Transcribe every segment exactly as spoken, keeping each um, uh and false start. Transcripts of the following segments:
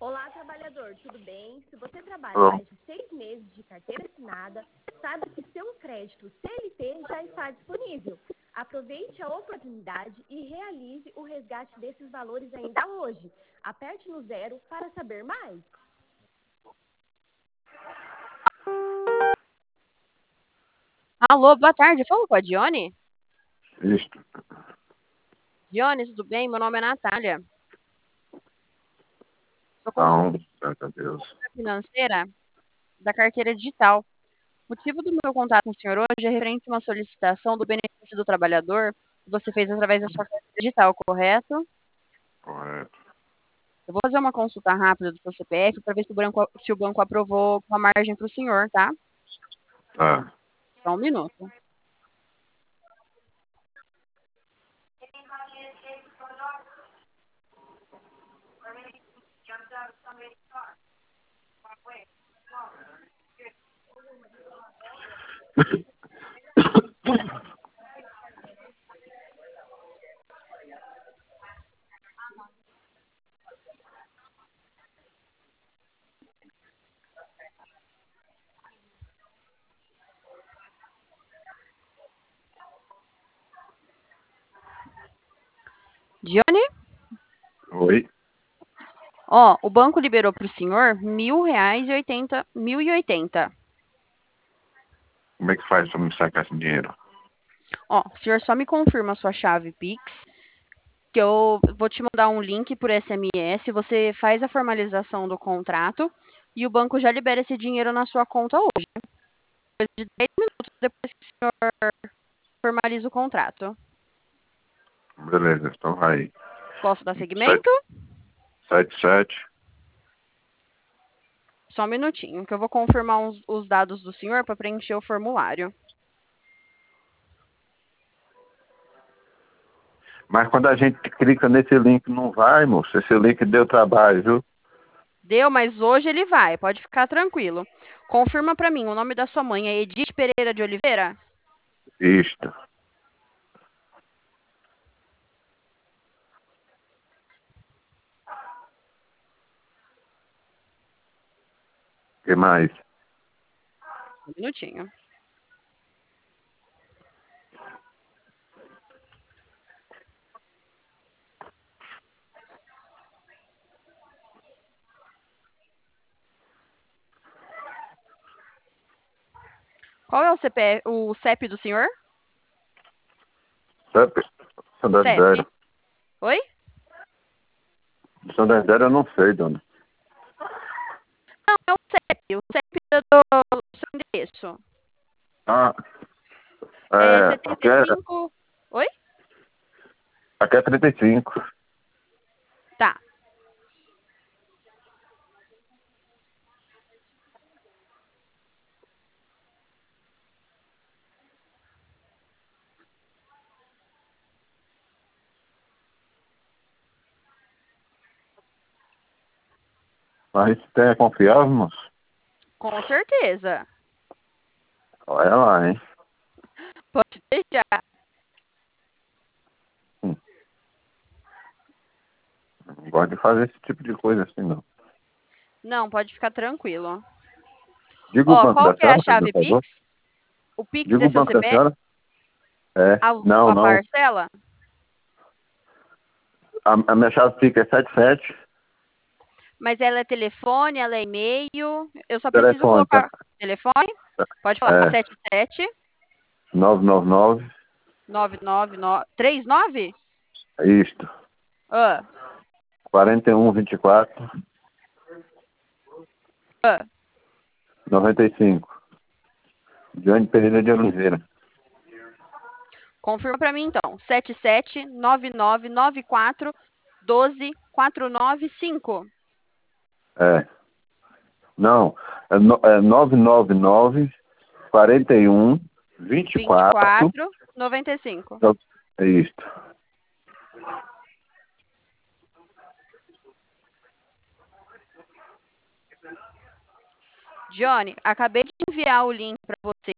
Olá, trabalhador, tudo bem? Se você trabalha Alô? mais de seis meses de carteira assinada, saiba que seu crédito C L T já está disponível. Aproveite a oportunidade e realize o resgate desses valores ainda hoje. Aperte no zero para saber mais. Alô, boa tarde. Fala com a Dione? Isto. Dione, tudo bem? Meu nome é Natália. Sou Não, consultora graças a Deus. financeira da carteira digital. O motivo do meu contato com o senhor hoje é referente a uma solicitação do benefício do trabalhador que você fez através da sua carteira digital, correto? Correto. Eu vou fazer uma consulta rápida do seu C P F para ver se o banco, se o banco aprovou com a margem para o senhor, tá? Tá. Só um minuto. Dione? Oi? Ó, o banco liberou para o senhor mil reais e oitenta, mil e oitenta. Como é que faz pra me sacar esse dinheiro? Ó, o senhor só me confirma a sua chave Pix, que eu vou te mandar um link por S M S, você faz a formalização do contrato e o banco já libera esse dinheiro na sua conta hoje. Depois de dez minutos depois que o senhor formaliza o contrato. Beleza, então vai. Posso dar Sete, seguimento? sete, sete. Só um minutinho, que eu vou confirmar os, os dados do senhor para preencher o formulário. Mas quando a gente clica nesse link, não vai, moço. Esse link deu trabalho, viu? Deu, mas hoje ele vai, pode ficar tranquilo. Confirma para mim, o nome da sua mãe é Edith Pereira de Oliveira? Isto. O que mais? Um minutinho. Qual é o C P F, o C E P do senhor? C E P? São das C E P. zero. Oi? São das zero eu não sei, dona. Não, é o C E P. O C E P do seu endereço. Ah, É é. Aqui é, setenta e cinco. Oi? aqui é trinta e cinco. Tá. Mas isso tem é confiável, moço? Com certeza. Olha lá, hein? Pode deixar. Hum. Não gosto de fazer esse tipo de coisa assim, não. Não, pode ficar tranquilo. Diga o Ó, banco qual da que é a senhora, por chave favor. Pix? O Pix Diga é o seu banco da C P F? senhora. É. A, Não, a não. parcela? A, a minha chave fica é sete sete. Mas ela é telefone, ela é e-mail. Eu só preciso Telefone, tá? colocar telefone. Pode falar. É. sete sete nove nove nove. nove nove nove três nove? Isto. Ah, quarenta e um, vinte e quatro, ah. noventa e cinco. Dione Pereira de Oliveira. Confirma para mim então. sete sete nove nove nove quatro um dois quatro nove cinco. É. Não. É, no, é nove nove nove, quarenta e um, vinte e quatro. vinte e quatro noventa e cinco. É isto. Johnny, acabei de enviar o link para você.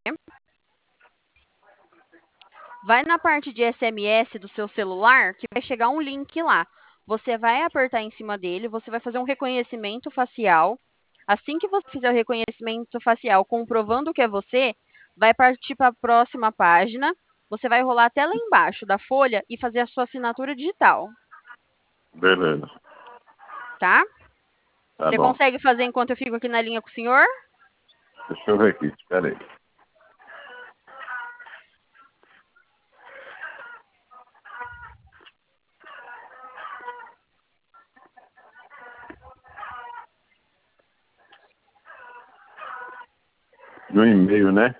Vai na parte de S M S do seu celular que vai chegar um link lá. você vai apertar em cima dele, você vai fazer um reconhecimento facial. Assim que você fizer o reconhecimento facial comprovando que é você, vai partir para a próxima página. Você vai rolar até lá embaixo da folha e fazer a sua assinatura digital, Beleza. tá? Tá Você bom. consegue fazer enquanto eu fico aqui na linha com o senhor? Deixa eu ver aqui, espera aí. No e-mail, né?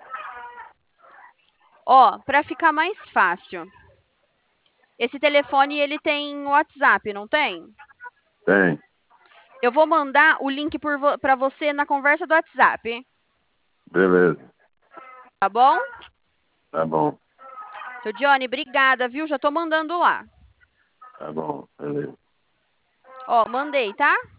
Ó, para ficar mais fácil. Esse telefone, ele tem WhatsApp, não tem? Tem. Eu vou mandar o link vo para você na conversa do WhatsApp, Beleza. tá bom? Tá bom. Seu Johnny, obrigada, viu? Já tô mandando lá. Tá bom. Beleza. Ó, mandei, tá?